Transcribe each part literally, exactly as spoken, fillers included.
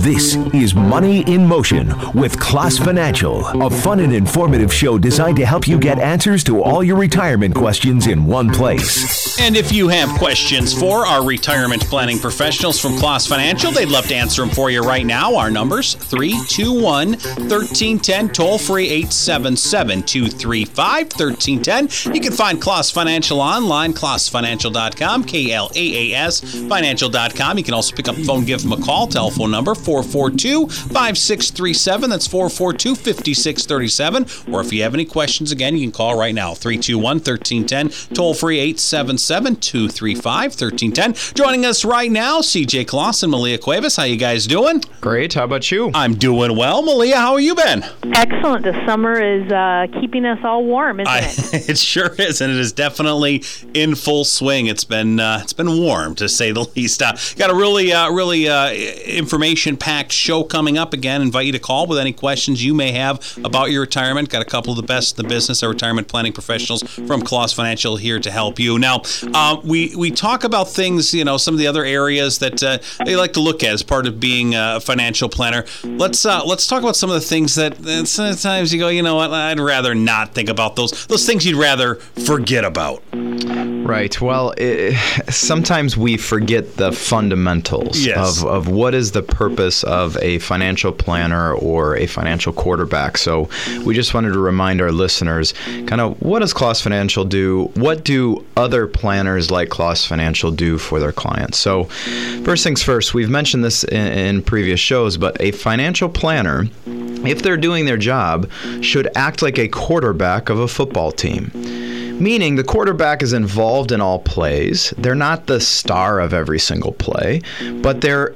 This is Money in Motion with Class Financial, a fun and informative show designed to help you get answers to all your retirement questions in one place. And if you have questions for our retirement planning professionals from Class Financial, they'd love to answer them for you right now. Our number's three two one, one three one zero, toll free eight seven seven, two three five, one three one zero. You can find Class Financial online, class financial dot com, K L A A S financial dot com. You can also pick up the phone, give them a call. Telephone number four four two, five six three seven. That's four four two, five six three seven. Or if you have any questions, again, you can call right now, three two one, one three one zero, toll free eight seven seven, two three five, one three one zero. Joining us right now, C J Kloss and Malia Cuevas. How you guys doing? Great. How about you? I'm doing well. Malia, how have you been? Excellent. The summer is uh, keeping us all warm, isn't I, it? It sure is, and it is definitely in full swing. It's been uh, it's been warm, to say the least. Uh, got a really uh, really uh, information-packed show coming up. Again, invite you to call with any questions you may have about your retirement. Got a couple of the best in the business, our retirement planning professionals from Kloss Financial here to help you. Now, uh, we we talk about things, you know, some of the other areas that uh, they like to look at as part of being a financial planner. Let's uh, let's talk about some of the things that, that sometimes you go, you know what, I'd rather not think about those those things you'd rather forget about. Right. Well, it, sometimes we forget the fundamentals yes. of, of what is the purpose of a financial planner or a financial quarterback. So we just wanted to remind our listeners kind of what does Kloss Financial do? What do other planners like Kloss Financial do for their clients? So first things first, we've mentioned this in, in previous shows, but a financial planner, if they're doing their job, should act like a quarterback of a football team. Meaning the quarterback is involved in all plays. They're not the star of every single play, but they're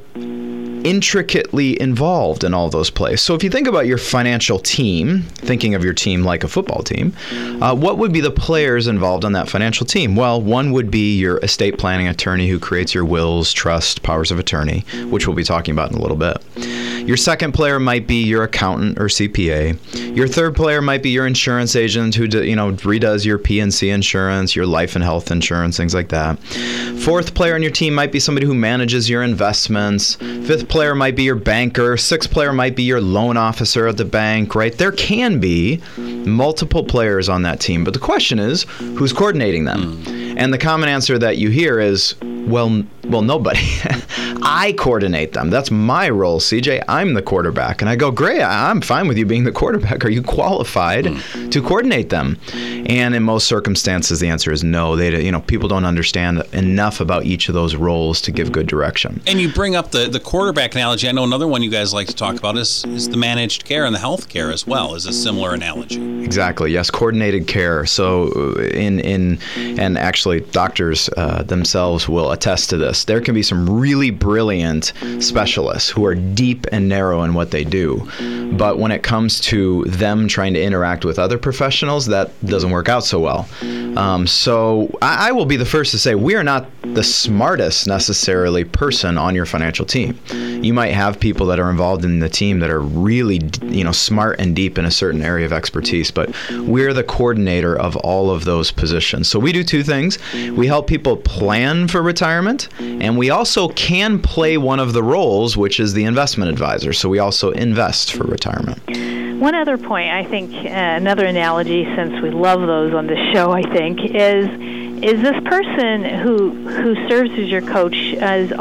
intricately involved in all those plays. So if you think about your financial team, thinking of your team like a football team, uh, what would be the players involved on that financial team? Well, one would be your estate planning attorney who creates your wills, trust, powers of attorney, which we'll be talking about in a little bit. Your second player might be your accountant or C P A. Your third player might be your insurance agent who do, you know redoes your P and C insurance, your life and health insurance, things like that. Fourth player on your team might be somebody who manages your investments. Fifth player might be your banker. Sixth player might be your loan officer at the bank, right? There can be multiple players on that team, but the question is, who's coordinating them? Mm. And the common answer that you hear is, well, well, nobody. I coordinate them. That's my role, C J. I'm the quarterback. And I go, great, I'm fine with you being the quarterback. Are you qualified mm. to coordinate them? And in most circumstances, the answer is no. They, you know, people don't understand enough about each of those roles to give good direction. And you bring up the, the quarterback analogy. I know another one you guys like to talk about is, is the managed care and the health care as well. Is a similar analogy. Exactly. Yes, coordinated care. So in in and actually doctors uh, themselves will attest to this. There can be some really brilliant specialists who are deep and narrow in what they do. But when it comes to them trying to interact with other professionals, that doesn't work out so well. Um, so I, I will be the first to say we are not the smartest necessarily person on your financial team. You might have people that are involved in the team that are really, you know, smart and deep in a certain area of expertise, but we're the coordinator of all of those positions. So we do two things. We help people plan for retirement, and we also can play one of the roles, which is the investment advisor. So we also invest for retirement. One other point, I think, uh, another analogy, since we love those on this show, I think, is is this person who who serves as your coach is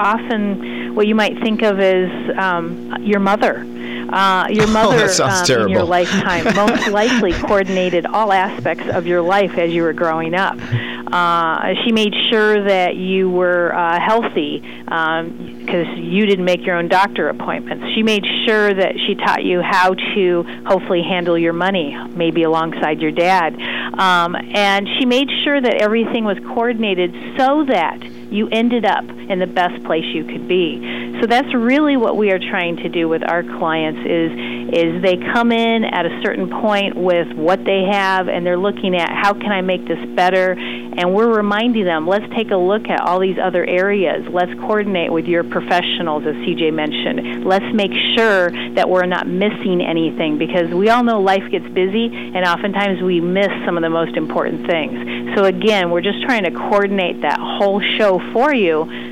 often what you might think of as um, your mother. Uh, your mother oh, that sounds um, terrible. in your lifetime most likely coordinated all aspects of your life as you were growing up. Uh, she made sure that you were uh, healthy because um, you didn't make your own doctor appointments. She made sure that she taught you how to hopefully handle your money, maybe alongside your dad. Um, and she made sure that everything was coordinated so that you ended up in the best place you could be. So that's really what we are trying to do with our clients is is they come in at a certain point with what they have, and they're looking at how can I make this better, and we're reminding them, let's take a look at all these other areas. Let's coordinate with your professionals, as C J mentioned. Let's make sure that we're not missing anything, because we all know life gets busy, and oftentimes we miss some of the most important things. So again, we're just trying to coordinate that whole show for you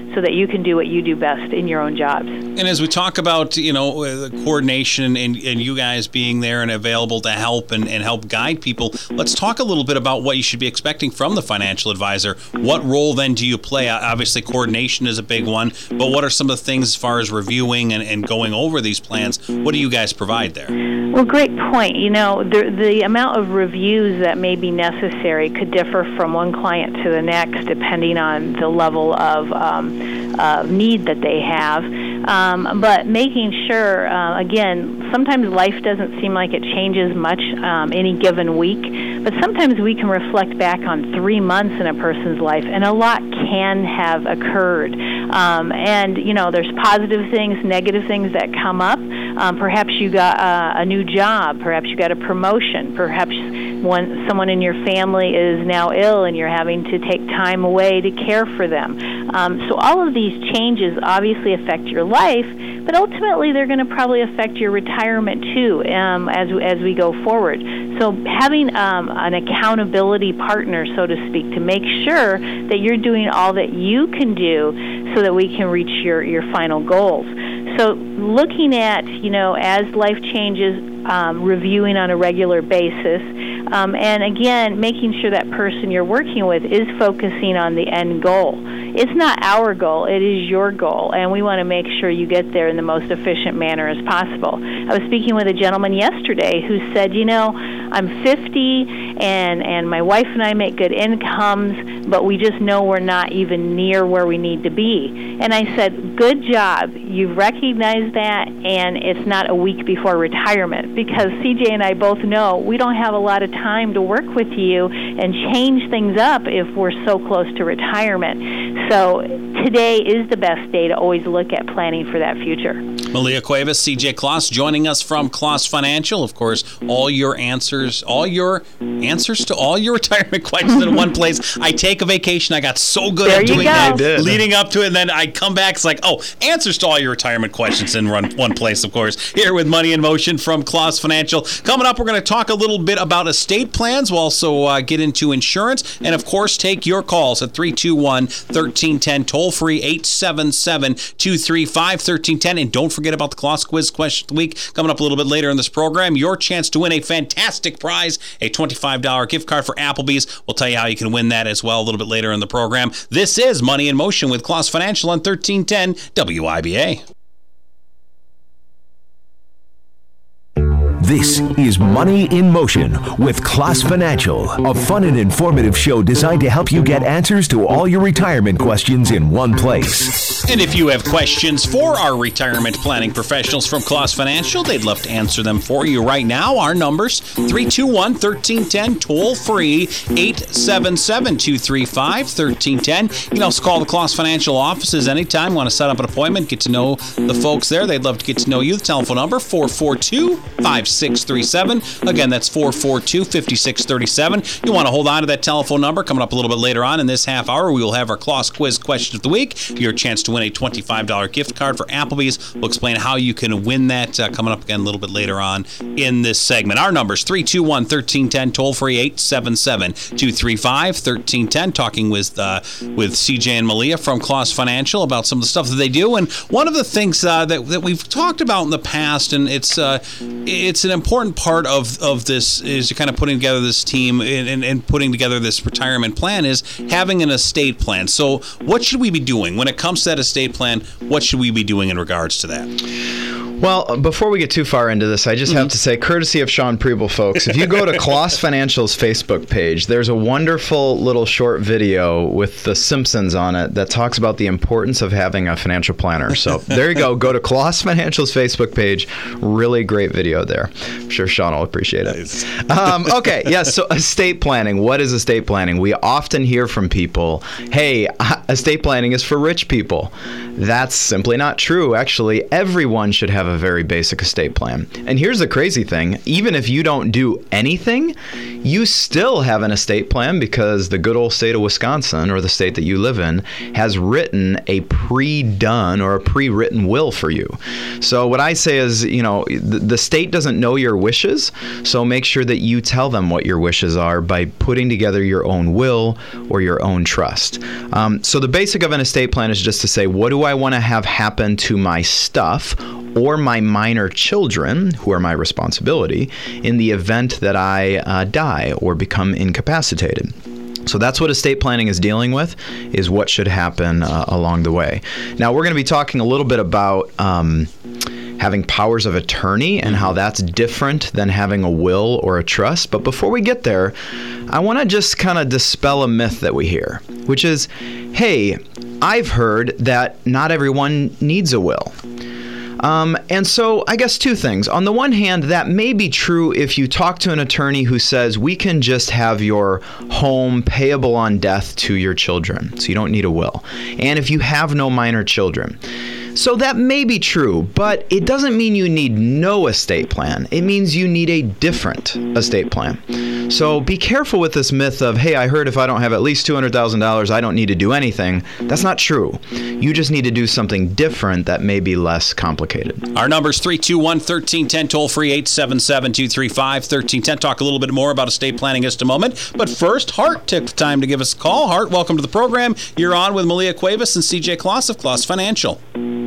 so that you can do what you do best in your own jobs. And as we talk about, you know, the coordination and, and you guys being there and available to help and, and help guide people, let's talk a little bit about what you should be expecting from the financial advisor. What role then do you play? Obviously, coordination is a big one, but what are some of the things as far as reviewing and, and going over these plans? What do you guys provide there? Well, great point. You know, the, the amount of reviews that may be necessary could differ from one client to the next, depending on the level of um, uh, need that they have. Um, but making sure, uh, again, sometimes life doesn't seem like it changes much um, any given week, but sometimes we can reflect back on three months in a person's life, and a lot can have occurred. Um, and, you know, there's positive things, negative things that come up. Um, perhaps you got uh, a new job. Perhaps you got a promotion. Perhaps one, someone in your family is now ill and you're having to take time away to care for them. Um, so all of these changes obviously affect your life, but ultimately they're going to probably affect your retirement too um, as, as we go forward. So having um, an accountability partner, so to speak, to make sure that you're doing all that you can do so that we can reach your, your final goals. So looking at, you know, as life changes, um, reviewing on a regular basis, um, and again, making sure that person you're working with is focusing on the end goal. It's not our goal, it is your goal, and we want to make sure you get there in the most efficient manner as possible. I was speaking with a gentleman yesterday who said, you know, I'm fifty, and, and my wife and I make good incomes, but we just know we're not even near where we need to be. And I said, good job. You've recognized that, and it's not a week before retirement, because C J and I both know we don't have a lot of time to work with you and change things up if we're so close to retirement. So today is the best day to always look at planning for that future. Malia Cuevas, C J Kloss, joining us from Kloss Financial. Of course, all your answers, all your answers to all your retirement questions in one place. I take a vacation. I got so good there at doing go. that, leading up to it, and then I come back. It's like, oh, answers to all your retirement questions in one, one place, of course. Here with Money in Motion from Kloss Financial. Coming up, we're going to talk a little bit about estate plans. We'll also uh, get into insurance, and of course, take your calls at three two one, one three one zero, toll free eight seven seven, two three five, one three one zero. And don't forget about the Kloss Quiz question of the week coming up a little bit later in this program. Your chance to win a fantastic prize, a twenty-five dollars gift card for Applebee's. We'll tell you how you can win that as well a little bit later in the program. This is Money in Motion with Kloss Financial on thirteen ten W I B A. This is Money in Motion with Kloss Financial, a fun and informative show designed to help you get answers to all your retirement questions in one place. And if you have questions for our retirement planning professionals from Kloss Financial, they'd love to answer them for you right now. Our numbers, three two one, one three one zero, toll free eight seven seven, two three five, one three one zero. You can also call the Kloss Financial offices anytime. Want to set up an appointment, get to know the folks there. They'd love to get to know you. The telephone number, four four two, five six three seven. Again, that's four four two, five six three seven. You want to hold on to that telephone number. Coming up a little bit later on in this half hour, we will have our Kloss Quiz question of the week. Your chance to win a twenty-five dollars gift card for Applebee's. We'll explain how you can win that uh, coming up again a little bit later on in this segment. Our numbers, three two one, one three one zero, toll free eight seven seven, two three five, one three one zero. Talking with uh, with C J and Malia from Kloss Financial about some of the stuff that they do. And one of the things uh, that, that we've talked about in the past, and it's uh, it's an important part of, of this, is kind of putting together this team and, and, and putting together this retirement plan, is having an estate plan. So what should we be doing when it comes to that estate plan? What should we be doing in regards to that? Well, before we get too far into this, I just mm-hmm. have to say, courtesy of Sean Preble, folks, if you go to Kloss Financial's Facebook page, there's a wonderful little short video with The Simpsons on it that talks about the importance of having a financial planner. So there you go. Go to Kloss Financial's Facebook page. Really great video there. I'm sure Sean will appreciate it. Nice. um, okay, yes, yeah, so estate planning. What is estate planning? We often hear from people, hey, estate planning is for rich people. That's simply not true. Actually, everyone should have a very basic estate plan. And here's the crazy thing. Even if you don't do anything, you still have an estate plan because the good old state of Wisconsin, or the state that you live in, has written a pre-done or a pre-written will for you. So what I say is, you know, the, the state doesn't know your wishes, so make sure that you tell them what your wishes are by putting together your own will or your own trust. Um, so the basic of an estate plan is just to say, what do I want to have happen to my stuff or my minor children, who are my responsibility, in the event that I uh, die or become incapacitated? So that's what estate planning is dealing with, is what should happen uh, along the way. Now, we're going to be talking a little bit about um, having powers of attorney and how that's different than having a will or a trust. But before we get there, I want to just kind of dispel a myth that we hear, which is, hey, I've heard that not everyone needs a will. Um, and so I guess two things. On the one hand, that may be true if you talk to an attorney who says we can just have your home payable on death to your children, so you don't need a will. And if you have no minor children. So that may be true, but it doesn't mean you need no estate plan. It means you need a different estate plan. So be careful with this myth of, hey, I heard if I don't have at least two hundred thousand dollars, I don't need to do anything. That's not true. You just need to do something different that may be less complicated. Our number is three two one, one three one zero, toll free eight seven seven, two three five, one three one zero. Talk a little bit more about estate planning in just a moment. But first, Hart took the time to give us a call. Hart, welcome to the program. You're on with Malia Cuevas and C J Kloss of Kloss Financial.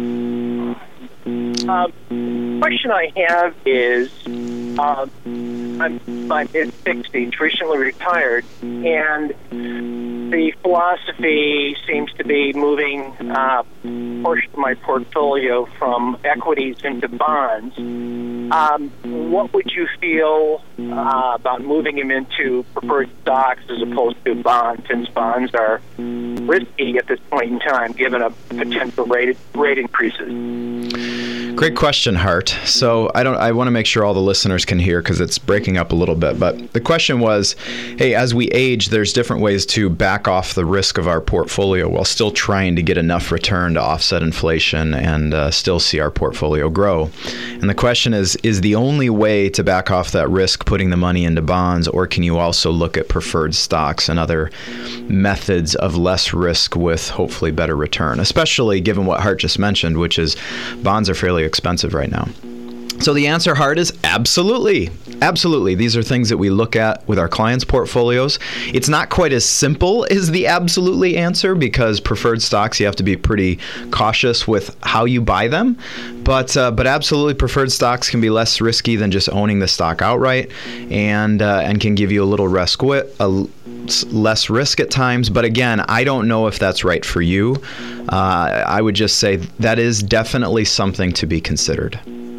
Uh, the question I have is, uh, I'm in my mid-sixties, recently retired, and the philosophy seems to be moving uh, a portion of my portfolio from equities into bonds. Um, what would you feel uh, about moving them into preferred stocks as opposed to bonds, since bonds are risky at this point in time, given a potential rate, rate increases? Great question, Hart. So I don't. I want to make sure all the listeners can hear because it's breaking up a little bit. But the question was, hey, as we age, there's different ways to back off the risk of our portfolio while still trying to get enough return to offset inflation and uh, still see our portfolio grow. And the question is, is the only way to back off that risk putting the money into bonds, or can you also look at preferred stocks and other methods of less risk with hopefully better return, especially given what Hart just mentioned, which is bonds are fairly expensive right now? So the answer, Hart, is absolutely. Absolutely. These are things that we look at with our clients' portfolios. It's not quite as simple as the absolutely answer, because preferred stocks, you have to be pretty cautious with how you buy them. But uh, but absolutely, preferred stocks can be less risky than just owning the stock outright, and uh, and can give you a little risk, a less risk at times. But again, I don't know if that's right for you. Uh, I would just say that is definitely something to be considered.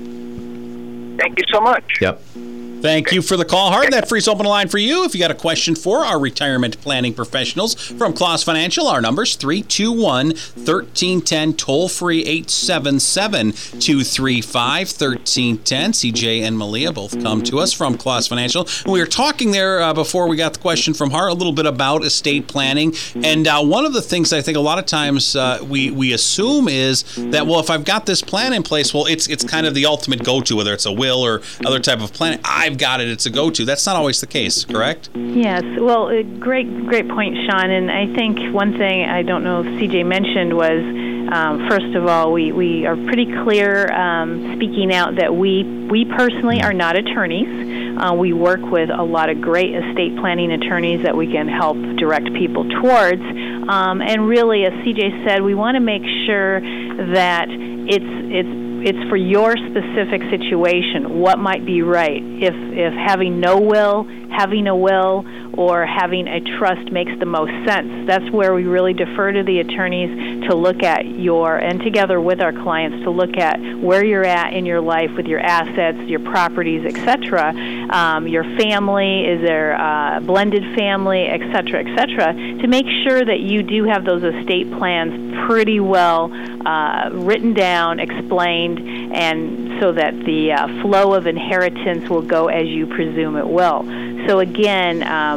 Thank you so much. Yep. Thank you for the call, Hart. That frees open a line for you. If you got a question for our retirement planning professionals from Kloss Financial, our number's three two one, one three one zero, toll free eight seven seven, two three five, one three one zero. C J and Malia both come to us from Kloss Financial. We were talking there uh, before we got the question from Hart a little bit about estate planning. And uh, one of the things I think a lot of times uh, we, we assume is that, well, if I've got this plan in place, well, it's it's kind of the ultimate go-to, whether it's a will or other type of plan. I've got it, it's a go-to. That's not always the case, correct? Yes. Well, uh, great, great point, Sean. And I think one thing I don't know if C J mentioned was, um, first of all, we, we are pretty clear um, speaking out that we we personally are not attorneys. Uh, we work with a lot of great estate planning attorneys that we can help direct people towards. Um, and really, as C J said, we want to make sure that it's it's it's for your specific situation, what might be right. If if having no will, having a will, or having a trust makes the most sense. That's where we really defer to the attorneys to look at your, and together with our clients, to look at where you're at in your life with your assets, your properties, et cetera, um, your family, is there a blended family, et cetera, et cetera, to make sure that you do have those estate plans pretty well uh, written down, explained, and so that the uh, flow of inheritance will go as you presume it will. So again, um,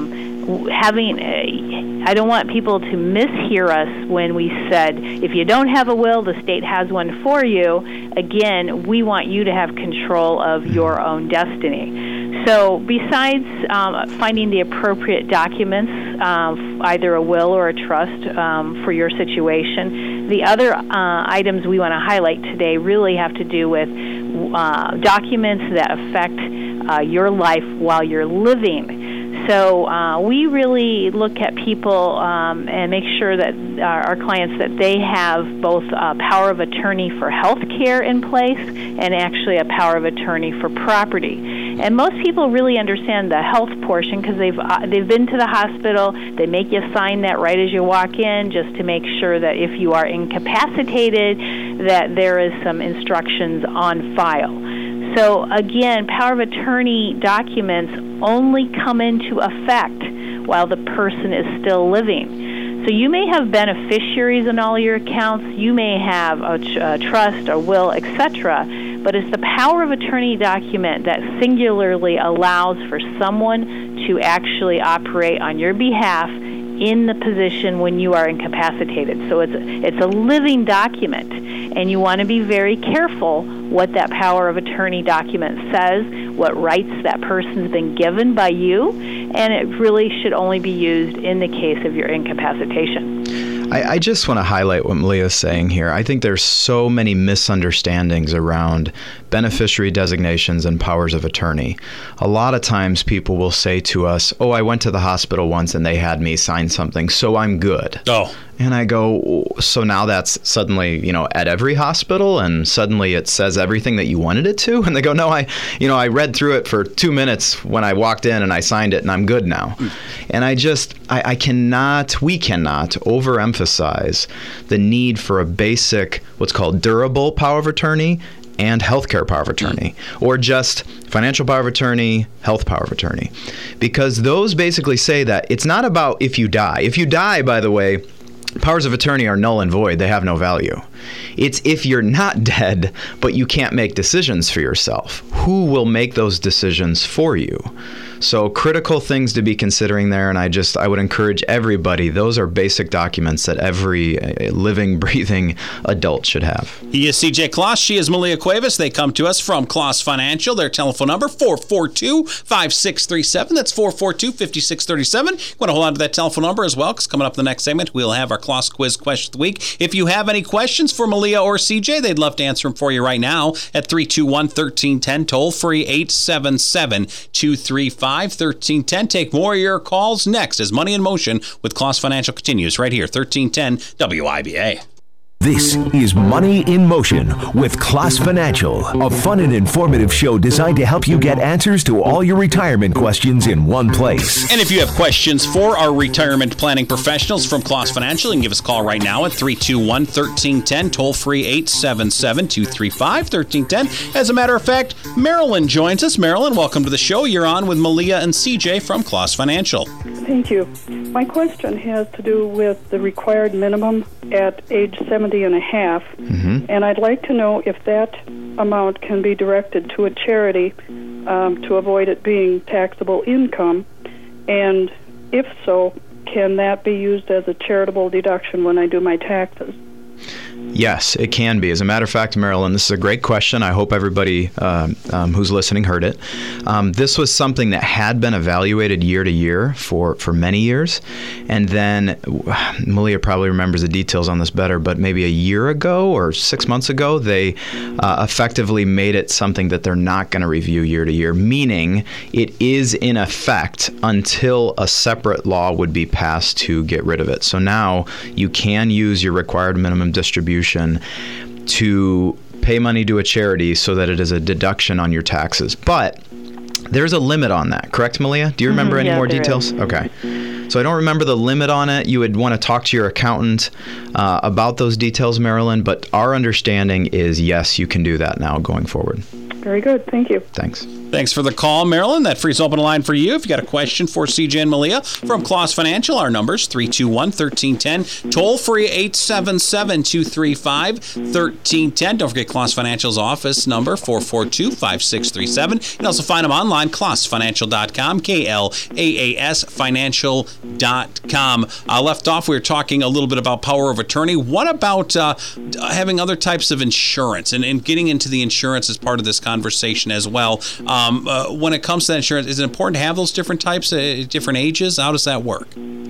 having, a, I don't want people to mishear us when we said, if you don't have a will, the state has one for you. Again, we want you to have control of your own destiny. So besides um, finding the appropriate documents, um, either a will or a trust um, for your situation, the other uh, items we want to highlight today really have to do with uh, documents that affect uh, your life while you're living. So uh, we really look at people um, and make sure that our, our clients that they have both a power of attorney for health care in place and actually a power of attorney for property. And most people really understand the health portion because they've uh, they've been to the hospital. They make you sign that right as you walk in, just to make sure that if you are incapacitated, that there is some instructions on file. So again, power of attorney documents only come into effect while the person is still living. So you may have beneficiaries in all your accounts, you may have a, tr- a trust, a will, et cetera, but it's the power of attorney document that singularly allows for someone to actually operate on your behalf in the position when you are incapacitated. So it's it's a living document, and you want to be very careful what that power of attorney document says, what rights that person's been given by you, and it really should only be used in the case of your incapacitation. I, I just want to highlight what Malia is saying here. I think there's so many misunderstandings around beneficiary designations and powers of attorney. A lot of times people will say to us, oh, I went to the hospital once and they had me sign something, so I'm good. Oh. And I go, so now that's suddenly, you know, at every hospital, and suddenly it says everything that you wanted it to? And they go, no, I, you know, I read through it for two minutes when I walked in and I signed it and I'm good now. Mm. And I just, I, I cannot, we cannot overemphasize the need for a basic, what's called durable power of attorney and healthcare power of attorney, or just financial power of attorney, health power of attorney. Because those basically say that it's not about if you die. If you die, by the way, powers of attorney are null and void. They have no value. It's if you're not dead, but you can't make decisions for yourself. Who will make those decisions for you? So critical things to be considering there, and I just I would encourage everybody, those are basic documents that every uh, living, breathing adult should have. He is C J Kloss. She is Malia Cuevas. They come to us from Kloss Financial. Their telephone number, four four two, five six three seven. That's four four two, five six three seven. You want to hold on to that telephone number as well, because coming up in the next segment, we'll have our Kloss Quiz Question of the Week. If you have any questions for Malia or C J, they'd love to answer them for you right now at three two one, one three one zero, toll free eight seven seven, two three five, one three one zero. Take more of your calls next as Money in Motion with Kloss Financial continues right here, thirteen ten W I B A. This is Money in Motion with Kloss Financial, a fun and informative show designed to help you get answers to all your retirement questions in one place. And if you have questions for our retirement planning professionals from Kloss Financial, you can give us a call right now at three two one, one three one zero, toll free eight seven seven, two three five, one three one zero. As a matter of fact, Marilyn joins us. Marilyn, welcome to the show. You're on with Malia and C J from Kloss Financial. Thank you. My question has to do with the required minimum at age seventy and a half, mm-hmm. and I'd like to know if that amount can be directed to a charity um, to avoid it being taxable income, and if so, can that be used as a charitable deduction when I do my taxes? Yes, it can be. As a matter of fact, Marilyn, this is a great question. I hope everybody uh, um, who's listening heard it. Um, this was something that had been evaluated year to year for, for many years. And then, Malia probably remembers the details on this better, but maybe a year ago or six months ago, they uh, effectively made it something that they're not going to review year to year, meaning it is in effect until a separate law would be passed to get rid of it. So now you can use your required minimum distribution to pay money to a charity so that it is a deduction on your taxes. But there's a limit on that, correct, Malia? Do you remember mm-hmm, any yeah, more details? Is. Okay. So I don't remember the limit on it. You would want to talk to your accountant uh, about those details, Marilyn, but our understanding is yes, you can do that now going forward. Very good. Thank you. Thanks. Thanks for the call, Marilyn. That frees open a line for you. If you got a question for C J and Malia from Kloss Financial, our number's three two one, one three one zero, toll free eight seven seven, two three five, one three one zero. Don't forget Kloss Financial's office number, four four two, five six three seven. You can also find them online, kloss financial dot com, K L A A S financial dot com. Uh, left off, we were talking a little bit about power of attorney. What about uh, having other types of insurance and, and getting into the insurance as part of this conversation as well? Um, uh, when it comes to that insurance, is it important to have those different types at different ages? How does that work?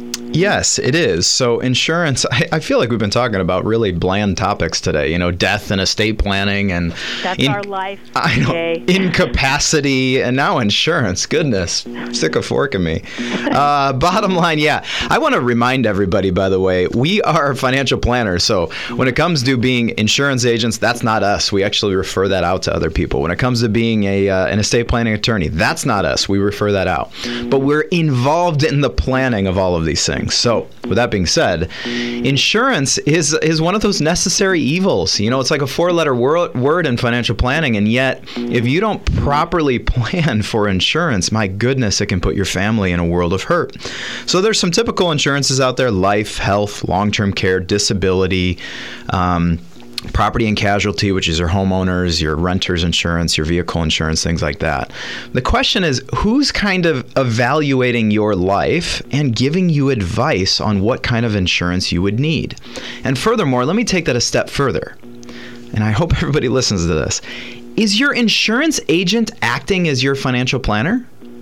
Yes, it is. So insurance, I, I feel like we've been talking about really bland topics today, you know, death and estate planning and That's in, our life. I know, incapacity and now insurance. Goodness, stick a fork in me. Uh, bottom line, yeah, I want to remind everybody, by the way, we are financial planners. So when it comes to being insurance agents, that's not us. We actually refer that out to other people. When it comes to being a uh, an estate planning attorney, that's not us. We refer that out. But we're involved in the planning of all of these things. So with that being said, insurance is is one of those necessary evils. You know, it's like a four-letter wor- word in financial planning, and yet if you don't properly plan for insurance, my goodness, it can put your family in a world of hurt. So there's some typical insurances out there: life, health, long-term care, disability, um, property and casualty, which is your homeowners, your renters insurance, your vehicle insurance, things like that. The question is, who's kind of evaluating your life and giving you advice on what kind of insurance you would need? And furthermore, let me take that a step further. And I hope everybody listens to this. Is your insurance agent acting as your financial planner?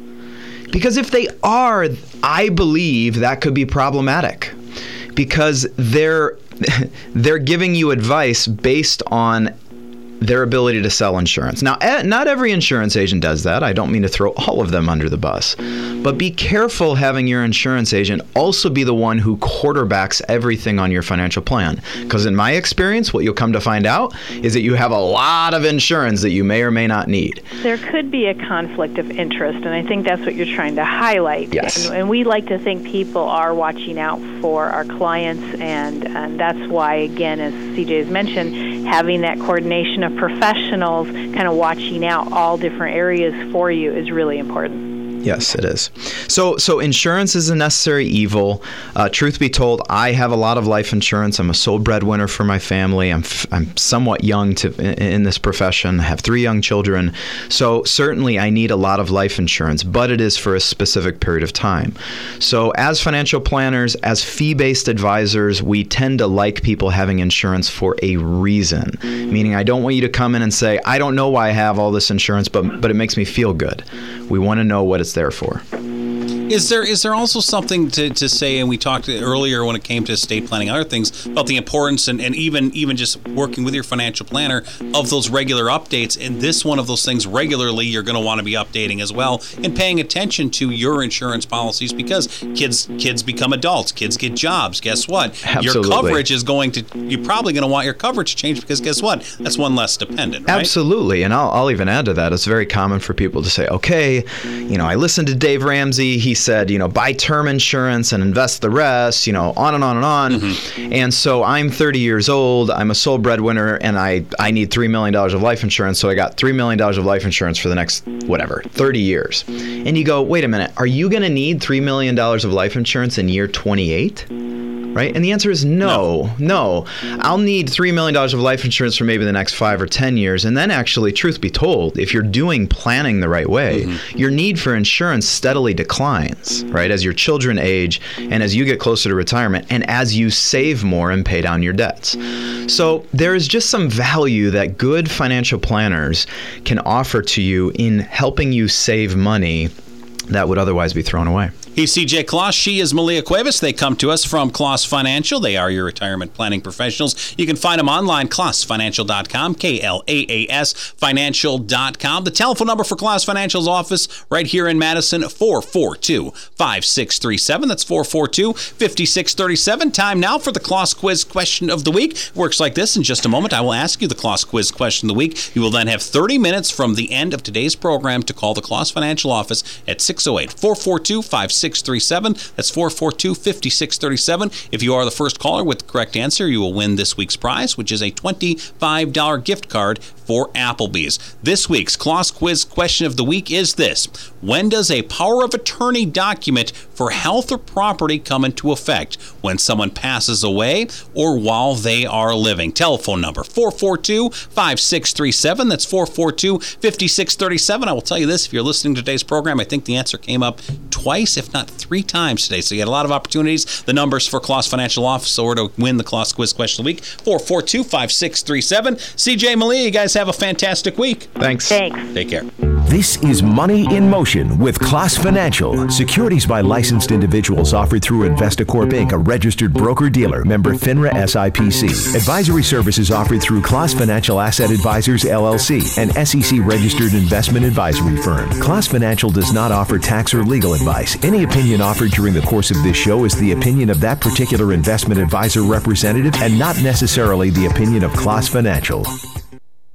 Because if they are, I believe that could be problematic, because they're they're giving you advice based on their ability to sell insurance. Now, not every insurance agent does that. I don't mean to throw all of them under the bus. But be careful having your insurance agent also be the one who quarterbacks everything on your financial plan. Because in my experience, what you'll come to find out is that you have a lot of insurance that you may or may not need. There could be a conflict of interest, and I think that's what you're trying to highlight. Yes. And, and we like to think people are watching out for our clients, and, and that's why, again, as C J has mentioned, having that coordination of professionals kind of watching out all different areas for you is really important. Yes, it is. So so insurance is a necessary evil. Uh, truth be told, I have a lot of life insurance. I'm a sole breadwinner for my family. I'm f- I'm somewhat young to in, in this profession. I have three young children. So certainly I need a lot of life insurance, but it is for a specific period of time. So as financial planners, as fee-based advisors, we tend to like people having insurance for a reason. Meaning I don't want you to come in and say, I don't know why I have all this insurance, but but it makes me feel good. We want to know what it's there for. Is there is there also something to, to say, and we talked earlier when it came to estate planning and other things, about the importance and, and even even just working with your financial planner of those regular updates, and this one of those things regularly you're going to want to be updating as well, and paying attention to your insurance policies, because kids kids become adults, kids get jobs. Guess what? Absolutely. Your coverage is going to, you're probably going to want your coverage changed, because guess what? That's one less dependent, right? Absolutely. And I'll, I'll even add to that. It's very common for people to say, okay, you know, I listened to Dave Ramsey. He said, you know, buy term insurance and invest the rest, you know, on and on and on. Mm-hmm. And so I'm thirty years old. I'm a sole breadwinner, and I, I need three million dollars of life insurance. So I got three million dollars of life insurance for the next, whatever, thirty years. And you go, wait a minute, are you going to need three million dollars of life insurance in year twenty-eight? Right? And the answer is no, no. no. I'll need three million dollars of life insurance for maybe the next five or ten years. And then actually, truth be told, if you're doing planning the right way, mm-hmm. your need for insurance steadily declines, right? As your children age and as you get closer to retirement and as you save more and pay down your debts. So there is just some value that good financial planners can offer to you in helping you save money that would otherwise be thrown away. He's C J Kloss. She is Malia Cuevas. They come to us from Kloss Financial. They are your retirement planning professionals. You can find them online, kloss financial dot com, K L A A S financial dot com. The telephone number for Kloss Financial's office right here in Madison, four four two, five six three seven. That's four four two, five six three seven. Time now for the Kloss Quiz question of the week. Works like this. In just a moment, I will ask you the Kloss Quiz question of the week. You will then have thirty minutes from the end of today's program to call the Kloss Financial office at six oh eight, four four two, five six three seven. six three seven. That's four four two, five six three seven. If you are the first caller with the correct answer, you will win this week's prize, which is a twenty-five dollars gift card for Applebee's. This week's Claus Quiz question of the week is this: when does a power of attorney document for health or property come into effect? When someone passes away or while they are living? Telephone number four four two, five six three seven. That's four four two, five six three seven. I will tell you this, if you're listening to today's program, I think the answer came up twice, if not three times today. So you had a lot of opportunities. The numbers for Claus Financial Office or to win the Claus Quiz question of the week, four four two, five six three seven. C J, Malia, you guys have a fantastic week. Thanks. Thanks. Take care. This is Money in Motion with Claus Financial. Securities by licensed individuals offered through Investacorp Incorporated, a registered broker-dealer, member FINRA S I P C. Advisory services offered through Claus Financial Asset Advisors, L L C, an S E C-registered investment advisory firm. Claus Financial does not offer tax or legal advice. Any opinion offered during the course of this show is the opinion of that particular investment advisor representative and not necessarily the opinion of Claus Financial.